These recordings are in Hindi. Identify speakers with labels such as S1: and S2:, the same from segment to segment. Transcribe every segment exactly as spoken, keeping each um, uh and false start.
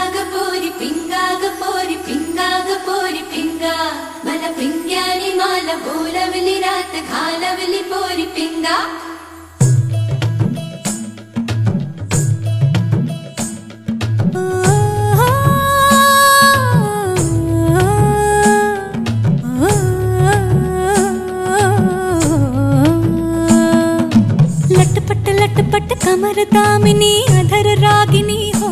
S1: గపోరి పింగా గపోరి పింగా గపోరి పింగా మన పింగ్యాని మాల బోలవలి రాత ఖాలవలి పోరి పింగా
S2: लटपट लटपट कमर दामिनी अधर रागिनी हो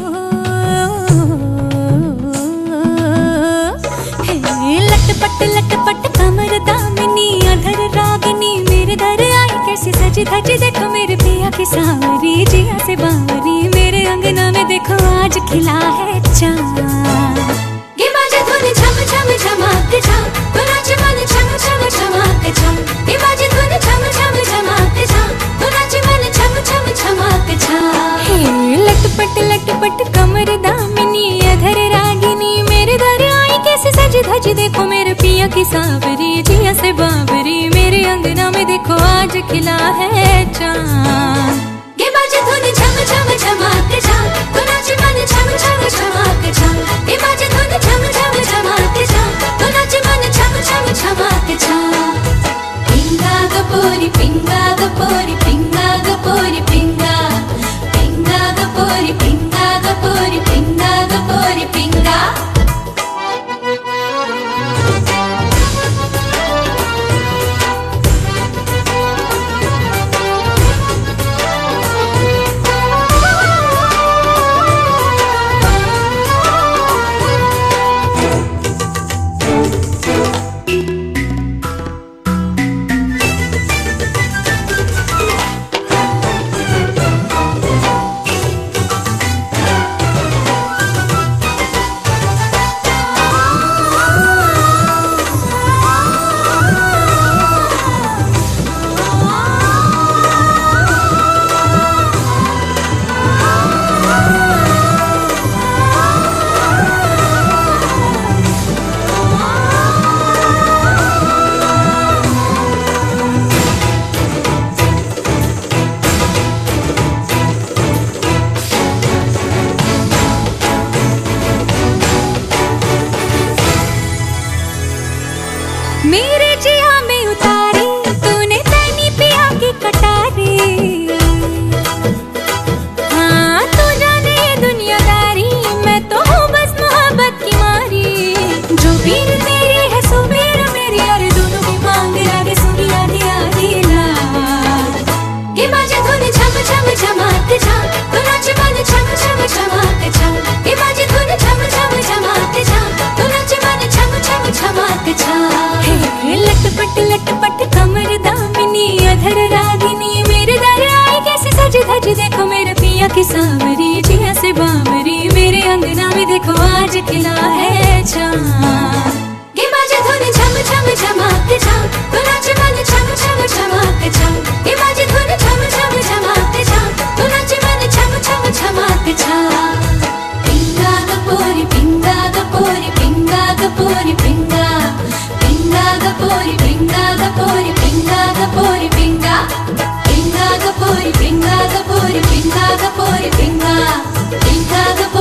S2: लटपट लटपट कमर दामिनी अधर रागिनी मेरे दर आई कैसी सजी धजी देखो मेरे पिया की सांवरी जिया से बावरी मेरे अंगना में देखो आज खिला है चाँद
S1: गे बाजे धुन छम छम छमाक छम तो नाच मन छम छम छमाक छम गे बाजे धुन छम छम छमाक छम तो नाच मन छम छम छमाक छम
S2: हे लटपट लटपट कमर दामिनी अधर रागिनी मेरे दर आई कैसे सजी धजी देखो मेरे पिया की सांवरी जिया से बावरी मेरे अंगना में देखो आज खिला है चाँद
S1: गे बाजे धुन छम छम छमाक छम तो नाच मन छम छम छमाक छम गे बाजे धुन छम छम छमाक छम तो नाच मन छम छम छमाक छम पिंगा गपोरी पिंगा गपोरी पिंगा गपोरी पिंगा पिंगा गपोरी पिंगा गपोरी पिंगा गपोरी पिंगा
S2: मेरे जिया में उतारी तूने तैनी पिया की कटारी हाँ तू जाने ये दुनियादारी मैं तो हूँ बस मोहब्बत की मारी जो पीर तेरी है सो पीर मेरी अरे दोनों की मांग रागे सुनी आधी आधी रात
S1: गे बाजे धुन छम छम छमाक छम तो नाच मन छम छम छमाक छम गे बाजे धुन छम छम छमाक छम तो नाच मन छम छम छमाक छम
S2: लटपट लटपट कमर दामिनी अधर रागिनी मेरे दर आई कैसे सजी धजी देखो मेरे पिया की सांवरी जिया से बावरी मेरे अंगना में देखो आज खिला है चाँद
S1: गे बाजे धुन छम छम छमाक छम तो नाच मन छम छम छमाक छम गे बाजे धुन छम छम छमाक छम तो नाच मन छम छम छमाक छम पिंगा गपोरी पिंगा गपोरी पिंगा गपोरी पिंगा पिंगा गपोरी पिंगा गपोरी पिंगा गपोरी पिंगा पिंगा गपोरी पिंगा गपोरी पिंगा गपोरी पिंगा पिंगा गपोरी